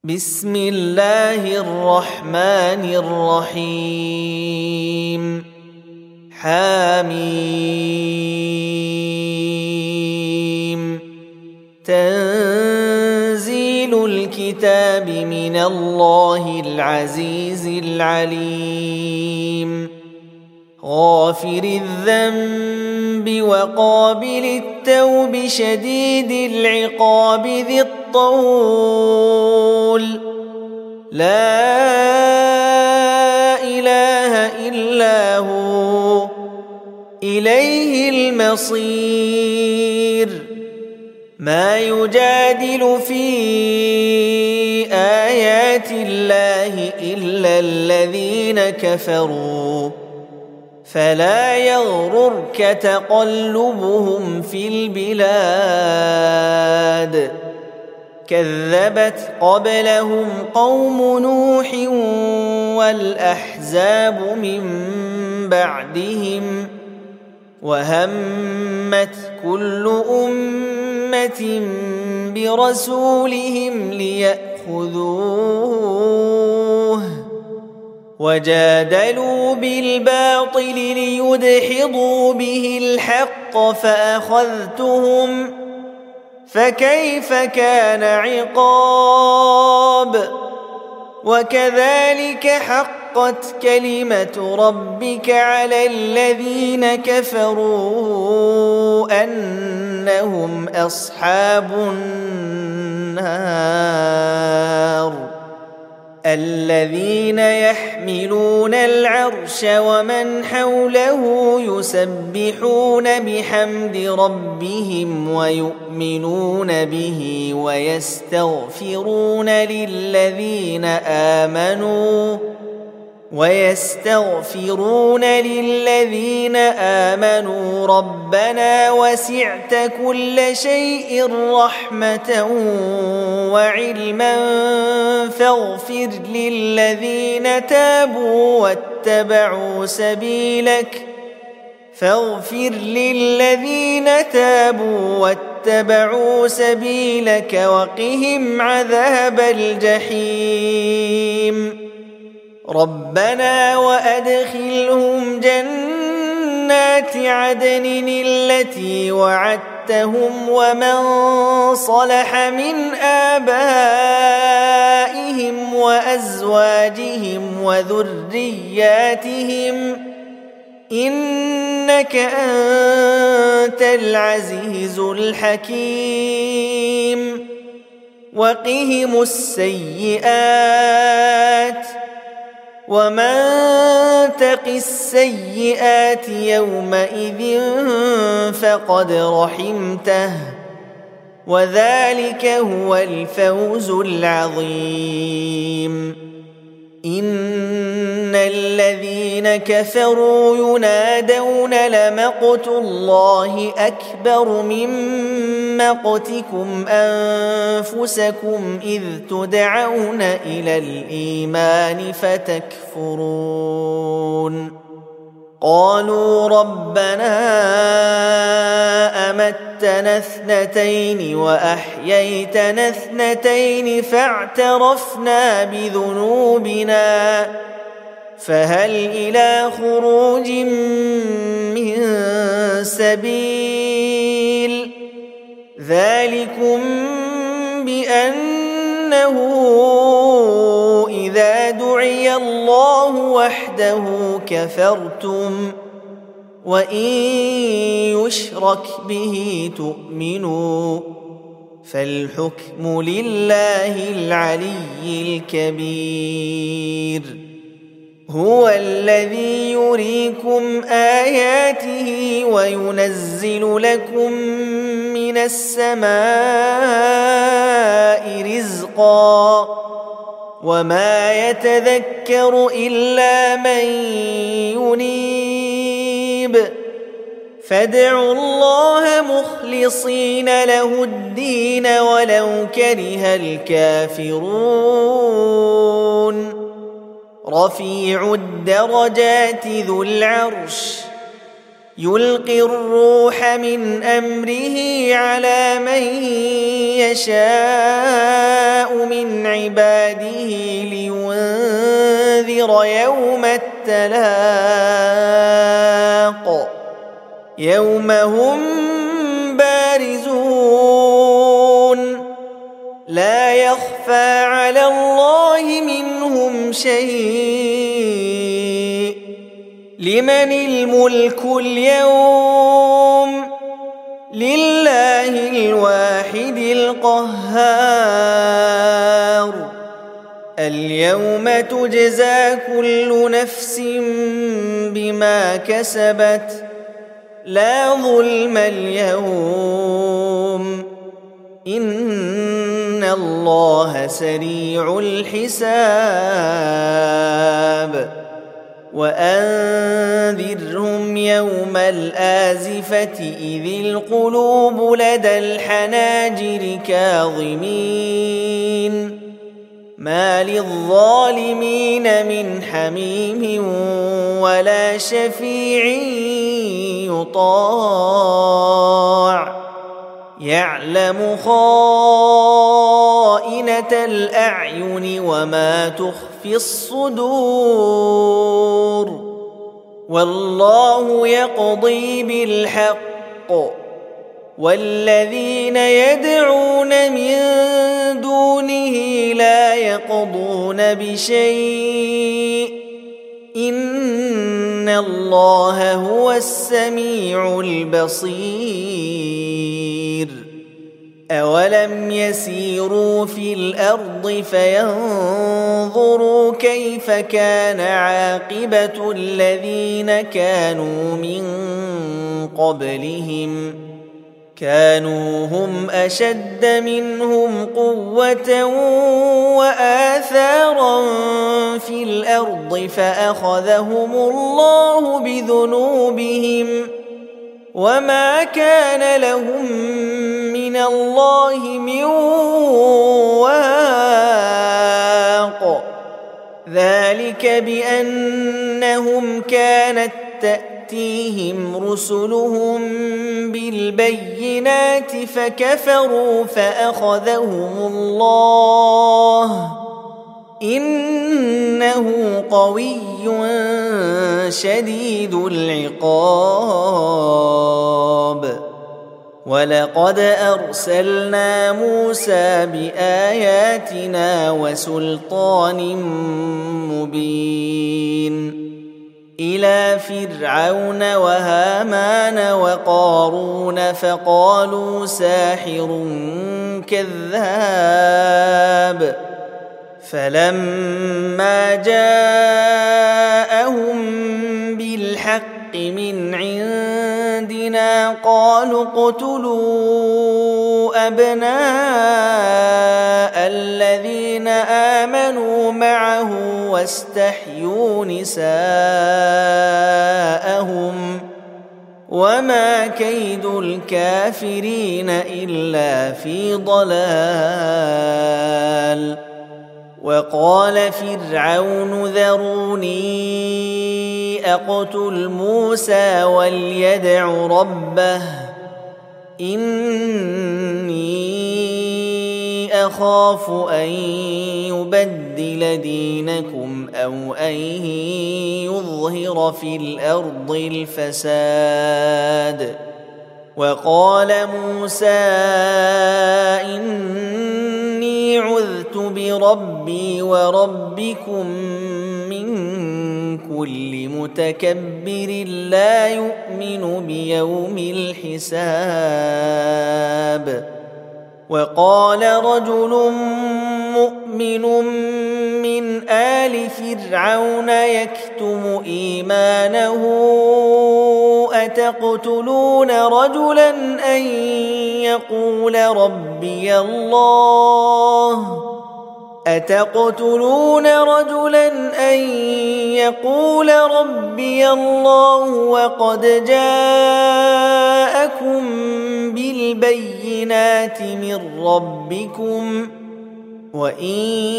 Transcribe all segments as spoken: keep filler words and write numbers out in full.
بسم الله الرحمن الرحيم حميم تنزيل الكتاب من الله العزيز العليم غافر الذنب وقابل التوب شديد العقاب ذي الطول لا إله إلا هو إليه المصير ما يجادل في آيات الله إلا الذين كفروا فلا يغررك تقلبهم في البلاد كذبت قبلهم قوم نوح والأحزاب من بعدهم وهمت كل أمة برسولهم ليأخذوه وجادلوا بالباطل ليدحضوا به الحق فأخذتهم فكيف كان عقاب وكذلك حقت كلمة ربك على الذين كفروا أنهم أصحاب النار الذين يحملون العرش ومن حوله يسبحون بحمد ربهم ويؤمنون به ويستغفرون للذين آمنوا ويستغفرون للذين آمنوا ربنا وسعت كل شيء رحمة وعلما فاغفر للذين تابوا واتبعوا سبيلك فاغفر للذين تابوا واتبعوا سبيلك وقهم عذاب الجحيم ربنا وأدخلهم جنات عدن التي وعدتهم ومن صلح من آبائهم وأزواجهم وذرياتهم إنك أنت العزيز الحكيم وقهم السيئات ومن تق السيئات يومئذ فقد رحمته وذلك هو الفوز العظيم إن الذين كفروا ينادون لمقت الله أكبر من مقتكم أنفسكم إذ تدعون إلى الإيمان فتكفرون قالوا ربنا أمتنا اثنتين وأحييتنا اثنتين فاعترفنا بذنوبنا فهل إلى خروج من سبيل ذلكم بأنه إذا دعي الله وحده كفرتم وإن يشرك به تؤمنوا فالحكم لله العلي الكبير هو الذي يريكم آياته وينزل لكم من السماء رزقا وما يتذكر إلا من ينيب فادعوا الله مخلصين له الدين ولو كره الكافرون رفيع الدرجات ذو العرش يلقي الروح من أمره على من يشاء من عباده لينذر يوم التلاق يوم هم بارزون لا يخفى على الله منهم شيء لمن الملك اليوم لله الواحد القهار اليوم تجزى كل نفس بما كسبت لا ظلم اليوم إن الله سريع الحساب وأنذرهم يوم الآزفة إذ القلوب لدى الحناجر كاظمين ما للظالمين من حميم ولا شفيع يطاع يعلم خائنة الأعين وما تخفي الصدور والله يقضي بالحق والذين يدعون من دونه لا يقضون بشيء إن الله هو السميع البصير أولم يسيروا في الأرض فينظروا كيف كان عاقبة الذين كانوا من قبلهم كانوا هم أشد منهم قوة وآثارا في الأرض فأخذهم الله بذنوبهم وما كان لهم من الله من واق ذلك بأنهم كانت تأتيهم رسلهم بالبينات فكفروا فأخذهم الله إنه قوي شديد العقاب ولقد أرسلنا موسى بآياتنا وسلطان مبين إلى فرعون وهامان وقارون فقالوا ساحر كذاب فلما جاءهم بالحق من عندنا قالوا اقتلوا أبناء الذين آمنوا معه واستحيوا نساءهم وما كيد الكافرين إلا في ضلال وقال فرعون ذروني أقتل موسى وليدع ربه إني أخاف أن يبدل دينكم أو أن يظهر في الأرض الفساد وقال موسى إني عذت بربي وربكم من كل متكبر لا يؤمن بيوم الحساب وقال رجل مؤمن من آل فرعون يكتم إيمانه أتقتلون رجلا أن يقول ربي الله أتقتلون رجلا أن يقول ربي الله وقد جاءكم بالبينات من ربكم وإن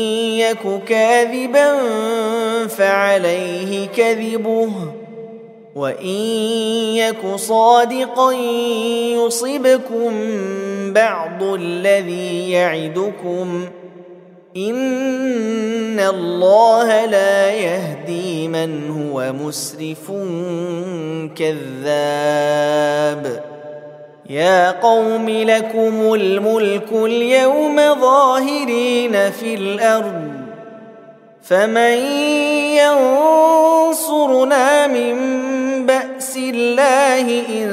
يك كاذبا فعليه كذبه وإن يك صادقا يصبكم بعض الذي يعدكم إن الله لا يهدي من هو مسرف كذاب يا قوم لكم الملك اليوم ظاهرين في الأرض فمن ينصرنا من بأس الله إن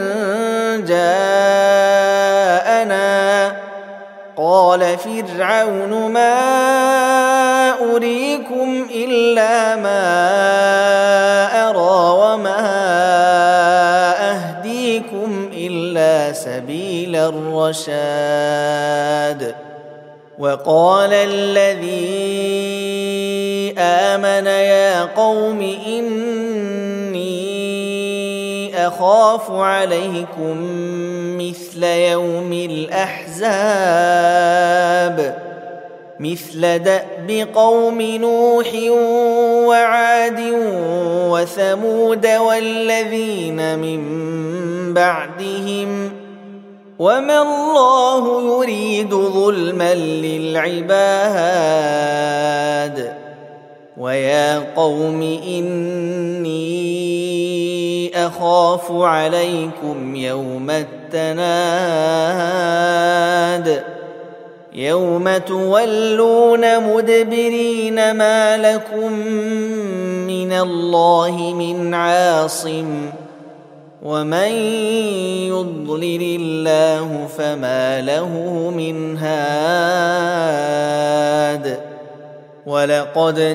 جاءنا قال فرعون ما أريكم إلا ما أرى وما أهديكم إلا سبيل الرشاد وقال الذي آمن يا قوم إني أخاف عليكم مثل يوم الأحزاب مثل دأب قوم نوح وعاد وثمود والذين من بعدهم وما الله يريد ظلما للعباد ويا قوم إني أخاف عليكم يوم التناد يوم تولون مدبرين ما لكم من الله من عاصم ومن يضلل الله فما له من هاد ولقد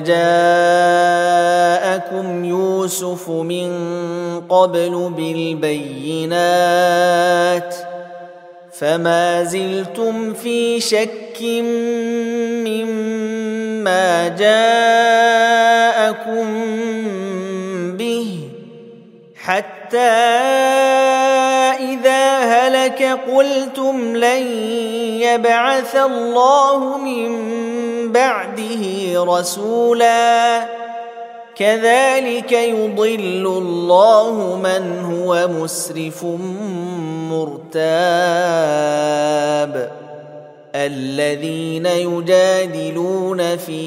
جاءكم يوسف من قبل بالبينات فما زلتم في شك مما جاءكم به حتى إذا هلك قلتم لن يبعث الله من بعده رسولا كذلك يضل الله من هو مسرف مرتاب الذين يجادلون في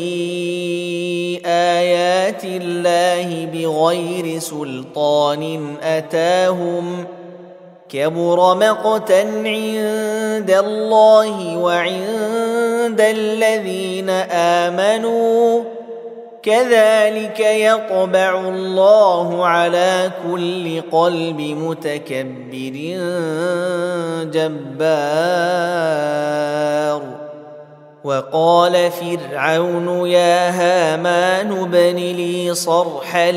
آيات الله بغير سلطان أتاهم كبر مقتا عند الله وعند الذين آمنوا كذلك يطبع الله على كل قلب متكبر جبار وقال فرعون يا هامان ابن لي صرحا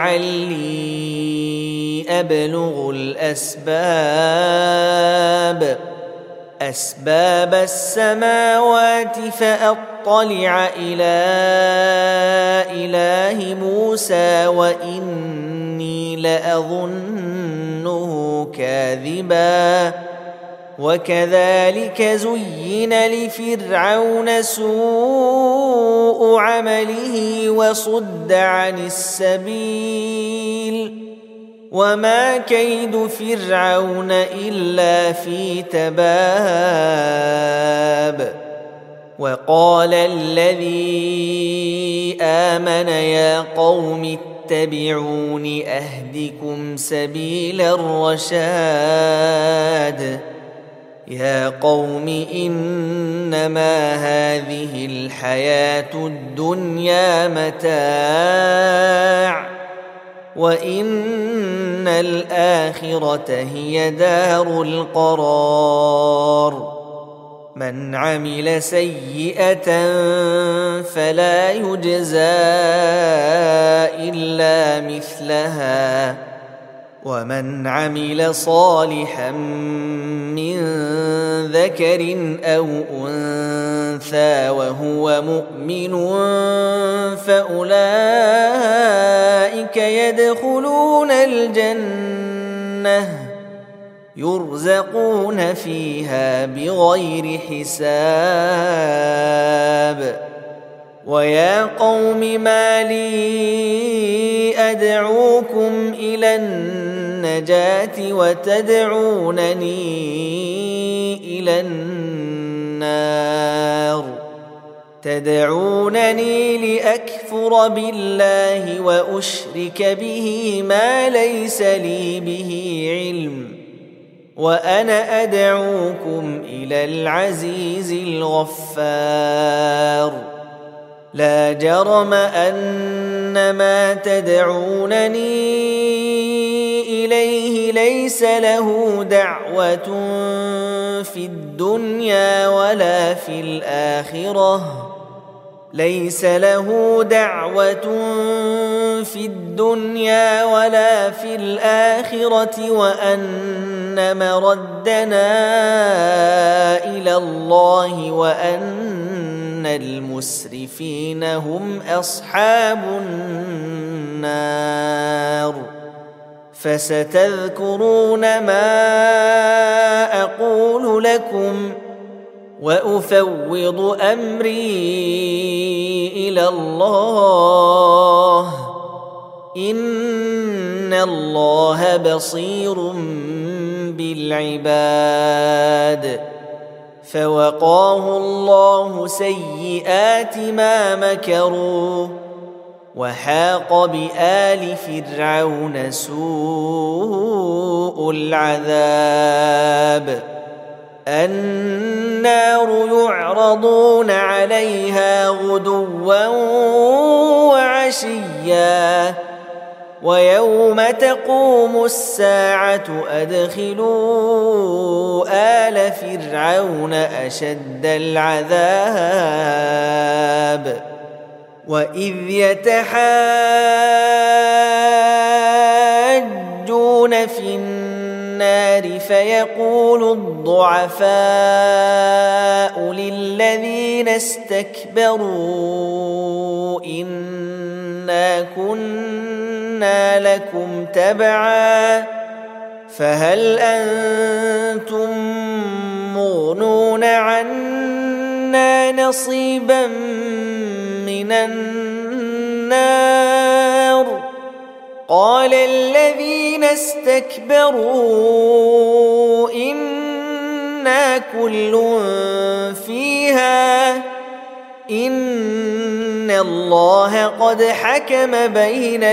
لعلي أبلغ الأسباب أسباب السماوات فأطلع إلى إله موسى وإني لأظنه كاذبا وكذلك زين لفرعون سوء عمله وصد عن السبيل وما كيد فرعون إلا في تباب وقال الذي آمن يا قوم اتبعون أهدكم سبيل الرشاد يا قوم إنما هذه الحياة الدنيا متاع وإن الآخرة هي دار القرار من عمل سيئة فلا يجزى إلا مثلها ومن عمل صالحا من ذكر أو أنثى وهو مؤمن فأولئك يدخلون الجنة يرزقون فيها بغير حساب ويا قوم ما لي أدعوكم إلى النجاة وتدعونني إلى النار تدعونني لأكفر بالله وأشرك به ما ليس لي به علم وأنا أدعوكم إلى العزيز الغفار لا جرم أن ما تدعونني إليه ليس له دعوة في الدنيا ولا في الآخرة ليس له دعوة في الدنيا ولا في الآخرة وأن مردنا إلى الله وأن المسرفين هم أصحاب النار فستذكرون ما أقول لكم وأفوض أمري إلى الله إن الله بصير بالعباد فوقاه الله سيئات ما مكروا وحاق بآل فرعون سوء العذاب النار يعرضون عليها غدوا وعشيا ويوم تقوم الساعة أدخلوا آل فرعون أشد العذاب وإذ يتحاجون في النار فيقول الضعفاء للذين استكبروا إنا كنا لكم تبعا فهل أنتم مغنون عنا نصيبا من النار قال الذين استكبروا إنا كل فيها إن الله قد حكم بين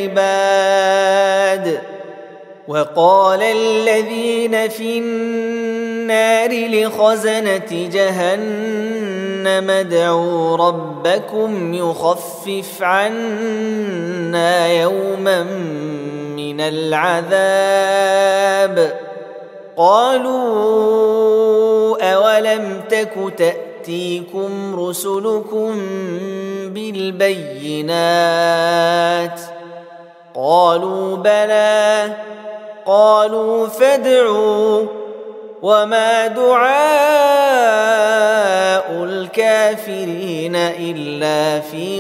العباد وقال الذين في النار لخزنة جهنم ادعوا ربكم يخفف عنا يوما من العذاب قالوا أولم تك تأتيكم رسلكم بالبينات قالوا بلى قالوا فادعوا وما دعاء الكافرين إلا في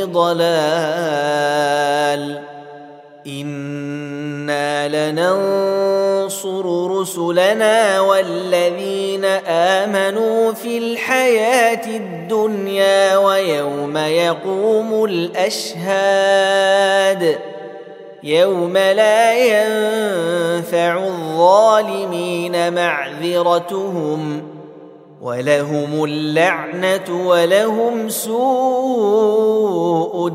ضلال إنا لننصر رسلنا والذين آمنوا في الحياة الدنيا ويوم يقوم الأشهاد يوم لا ينفع الظالمين معذرتهم ولهم اللعنة ولهم سوء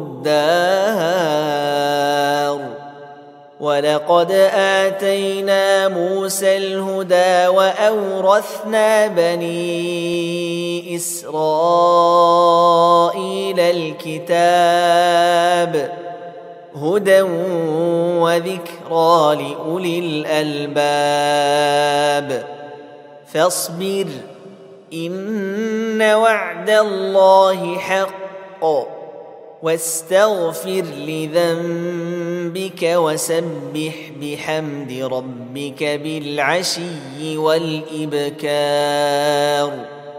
الدار ولقد آتينا موسى الهدى وأورثنا بني إسرائيل الكتاب هدى وذكرى لأولي الألباب فاصبر إن وعد الله حق واستغفر لذنبك وسبح بحمد ربك بالعشي والإبكار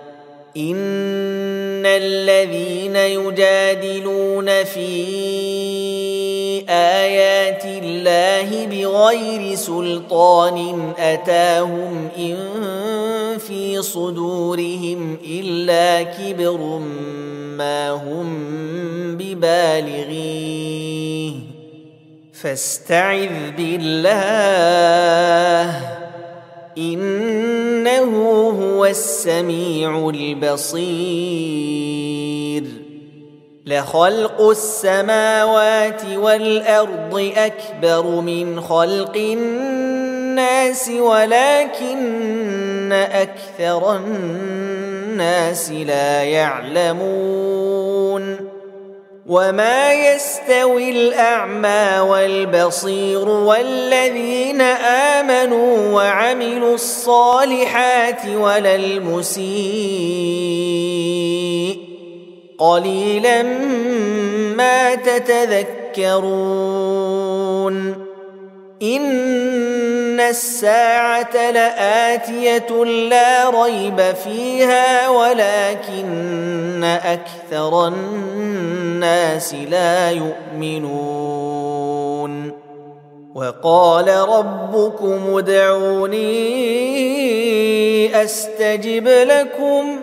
إن الذين يجادلون في آيات الله بغير سلطان أتاهم إن في صدورهم إلا كبر ما هم ببالغيه فاستعذ بالله إنه هو السميع البصير. لخلق السماوات والأرض أكبر من خلق الناس ولكن أكثر الناس لا يعلمون. وما يستوي الأعمى والبصير والذين آمنوا وعملوا الصالحات ولا المسيء قليلا ما تتذكرون. إن الساعة لآتية لا ريب فيها ولكن أكثر الناس لا يؤمنون. وقال ربكم ادعوني أستجب لكم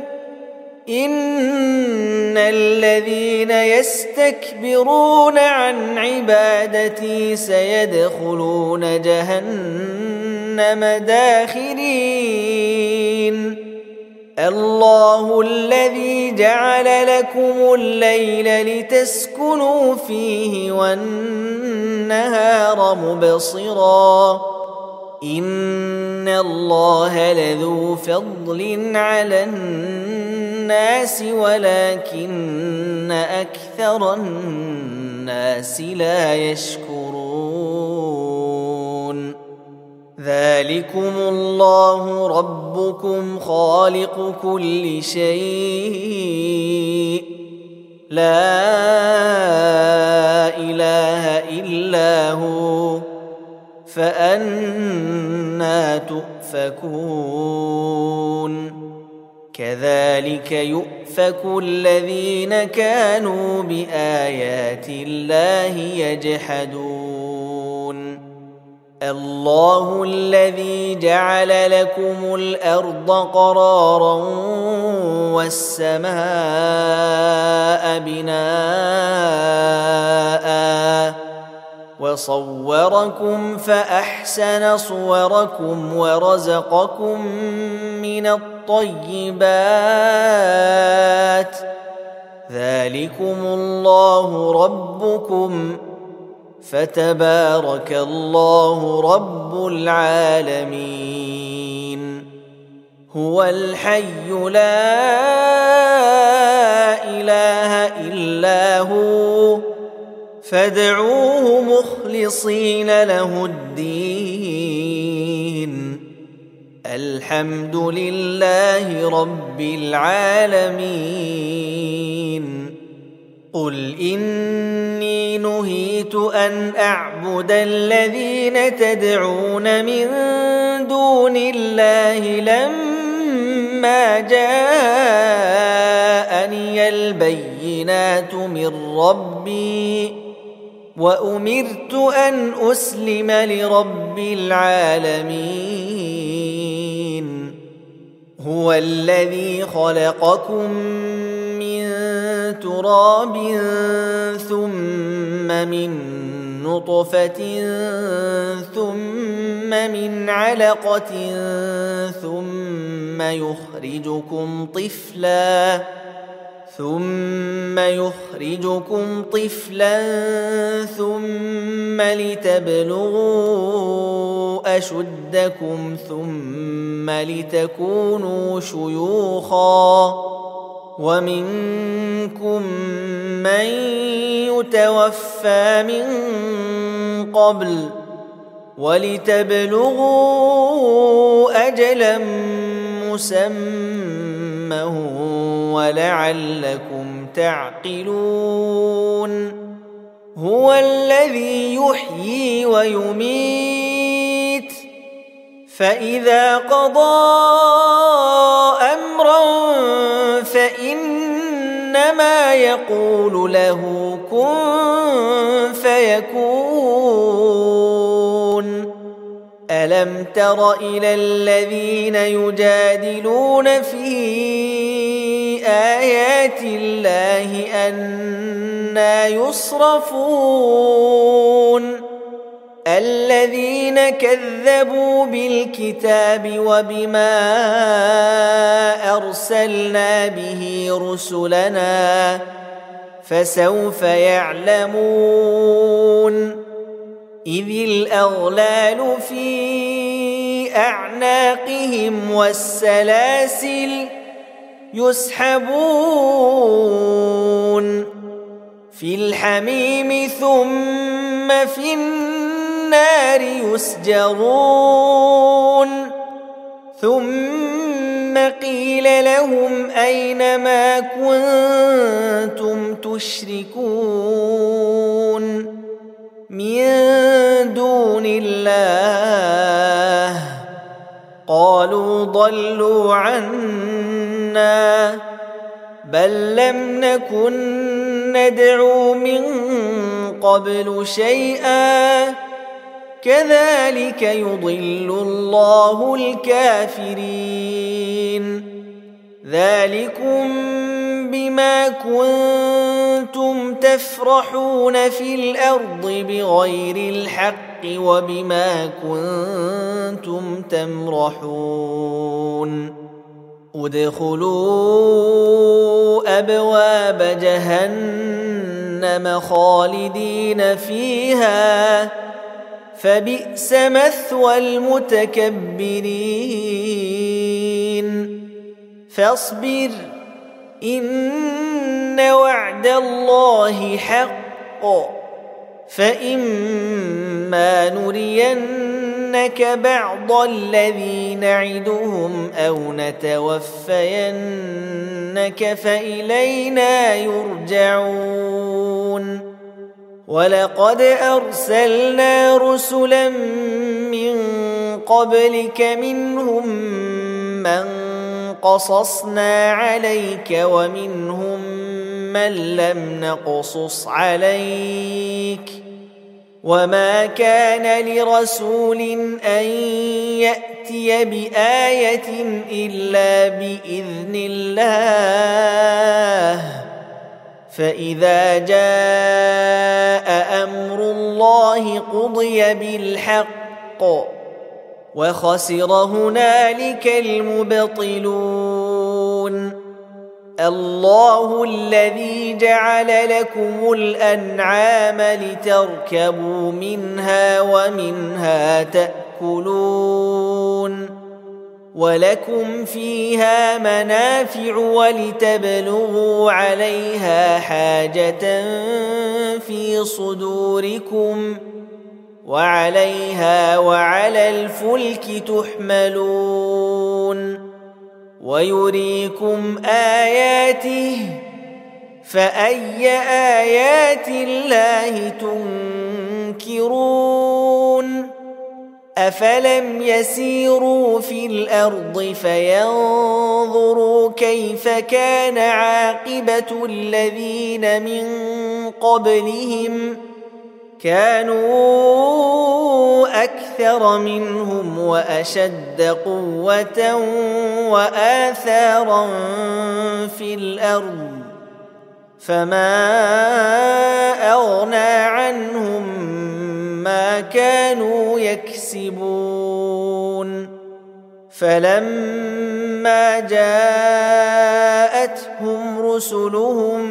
إن الذين يستكبرون عن عبادتي سيدخلون جهنم داخرين. الله الذي جعل لكم الليل لتسكنوا فيه والنهار مبصرا إن الله لذو فضل على الناس ولكن أكثر الناس لا يشكرون. ذلكم الله ربكم خالق كل شيء لا إله إلا هو فأنى تؤفكون. كذلك يؤفك الذين كانوا بآيات الله يجحدون. الله الذي جعل لكم الأرض قرارا والسماء بناء وصوركم فأحسن صوركم ورزقكم من الطيبات ذلكم الله ربكم فتبارك الله رب العالمين. هو الحي لا إله إلا هو فادعوه مخلصين له الدين الحمد لله رب العالمين. قل إني نهيت أن أعبد الذين تدعون من دون الله لما جاءني البينات من ربي وأمرت أن أسلم لرب العالمين. هو الذي خلقكم من تراب ثم من نطفة ثم من علقة ثم يخرجكم طفلاً ثم يخرجكم طفلا ثم لتبلغوا أشدكم ثم لتكونوا شيوخا ومنكم من يتوفى من قبل ولتبلغوا أجلا مسمى ولعلكم تعقلون. هو الذي يحيي ويميت فإذا قضى أمرا فإنما يقول له كن فيكون. ألم تر إلى الذين يجادلون في بآيات الله أنى يصرفون الذين كذبوا بالكتاب وبما أرسلنا به رسلنا فسوف يعلمون إذ الأغلال في أعناقهم والسلاسل يسحبون في الحميم ثم في النار يسجرون ثم قيل لهم أين ما كنتم تشركون من دون الله قالوا ضلوا عنا بل لم نكن ندعو من قبل شيئا كذلك يضل الله الكافرين ذلكم بما كنتم تفرحون في الأرض بغير الحق وبما كنتم تمرحون ادخلوا أبواب جهنم خالدين فيها فبئس مثوى المتكبرين فاصبر إن وعد الله حق فإما نرينك بعض الذي نعدهم أو نتوفينك فإلينا يرجعون ولقد أرسلنا رسلا من قبلك منهم من قصصنا عليك ومنهم من لم نقصص عليك وما كان لرسول أن يأتي بآية إلا بإذن الله فإذا جاء أمر الله قضي بالحق وخسر هنالك المبطلون الله الذي جعل لكم الأنعام لتركبوا منها ومنها تأكلون ولكم فيها منافع ولتبلغوا عليها حاجة في صدوركم وعليها وعلى الفلك تحملون ويريكم آياته فأي آيات الله تنكرون أفلم يسيروا في الأرض فينظروا كيف كان عاقبة الذين من قبلهم كانوا أكثر منهم وأشد قوة وآثارا في الأرض فما أغنى عنهم ما كانوا يكسبون فلما جاءتهم رسلهم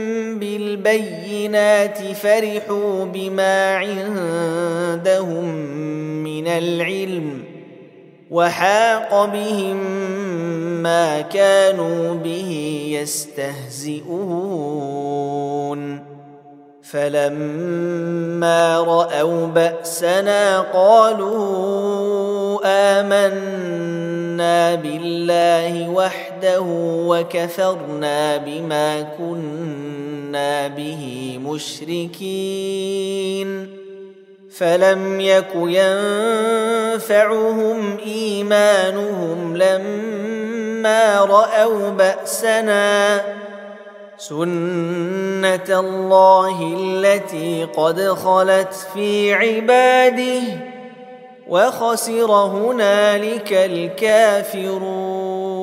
بالبينات فرحوا بما عندهم من العلم وحاق بهم ما كانوا به يستهزئون فلما رأوا بأسنا قالوا آمنا بالله وحده وكفرنا بما كنا به مشركين فلم يك ينفعهم إيمانهم لما رأوا بأسنا سنة الله التي قد خلت في عباده وخسر هنالك الكافرون